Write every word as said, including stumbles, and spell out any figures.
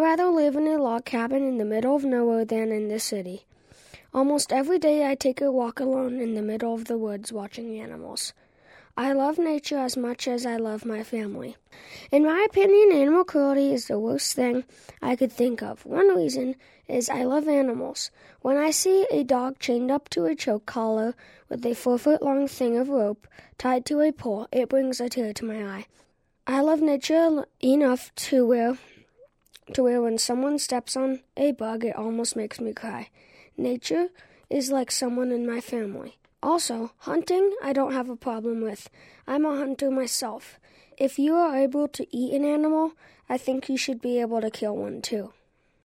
rather live in a log cabin in the middle of nowhere than in the city. Almost every day I take a walk alone in the middle of the woods watching animals. I love nature as much as I love my family. In my opinion, animal cruelty is the worst thing I could think of. One reason is I love animals. When I see a dog chained up to a choke collar with a four-foot-long thing of rope tied to a pole, it brings a tear to my eye. I love nature enough to where, to where when someone steps on a bug, it almost makes me cry. Nature is like someone in my family. Also, hunting, I don't have a problem with. I'm a hunter myself. If you are able to eat an animal, I think you should be able to kill one too.